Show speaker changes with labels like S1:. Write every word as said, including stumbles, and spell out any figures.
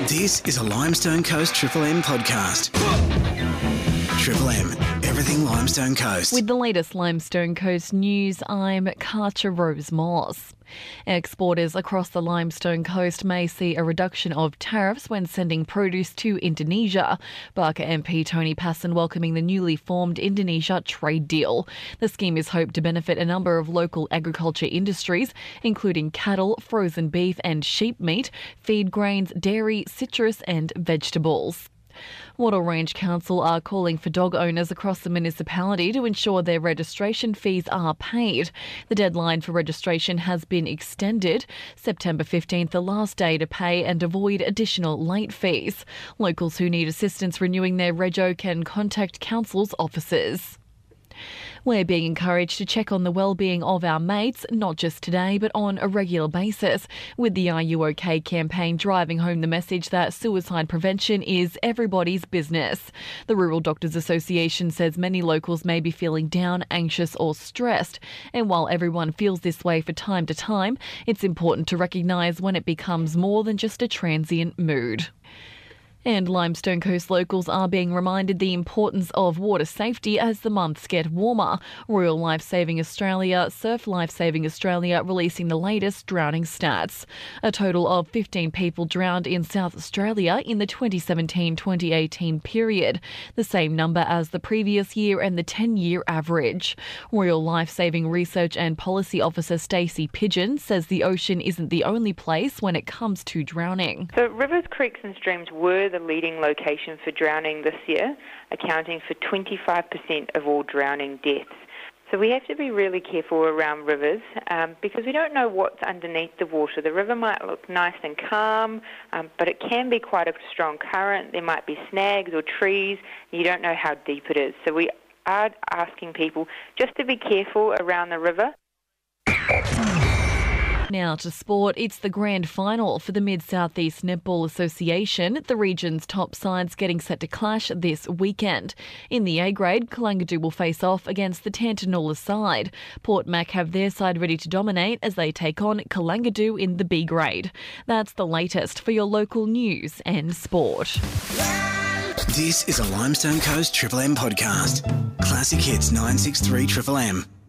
S1: This is a Limestone Coast Triple M podcast. Triple M, everything Limestone Coast.
S2: With the latest Limestone Coast news, I'm Karcher Rose-Moss. Exporters across the Limestone Coast may see a reduction of tariffs when sending produce to Indonesia. Barker M P Tony Passon welcoming the newly formed Indonesia trade deal. The scheme is hoped to benefit a number of local agriculture industries, including cattle, frozen beef and sheep meat, feed grains, dairy, citrus and vegetables. Wattle Range Council are calling for dog owners across the municipality to ensure their registration fees are paid. The deadline for registration has been extended. September fifteenth, the last day to pay and avoid additional late fees. Locals who need assistance renewing their rego can contact council's offices. We're being encouraged to check on the well-being of our mates, not just today, but on a regular basis, with the Are You OK campaign driving home the message that suicide prevention is everybody's business. The Rural Doctors Association says many locals may be feeling down, anxious or stressed, and while everyone feels this way from time to time, it's important to recognise when it becomes more than just a transient mood. And Limestone Coast locals are being reminded the importance of water safety as the months get warmer. Royal Lifesaving Australia, Surf Lifesaving Australia releasing the latest drowning stats. A total of fifteen people drowned in South Australia in the twenty seventeen twenty eighteen period, the same number as the previous year and the ten-year average. Royal Lifesaving Research and Policy Officer Stacey Pigeon says the ocean isn't the only place when it comes to drowning.
S3: So rivers, creeks and streams were the leading location for drowning this year, accounting for twenty-five percent of all drowning deaths. So we have to be really careful around rivers um, because we don't know what's underneath the water. The river might look nice and calm, um, but it can be quite a strong current. There might be snags or trees. You don't know how deep it is. So we are asking people just to be careful around the river.
S2: Now to sport, it's the grand final for the Mid-South East Netball Association, the region's top sides getting set to clash this weekend. In the A grade, Kalangadoo will face off against the Tantanoola side. Port Mac have their side ready to dominate as they take on Kalangadoo in the B grade. That's the latest for your local news and sport.
S1: This is a Limestone Coast Triple M podcast. Classic Hits nine six three Triple M.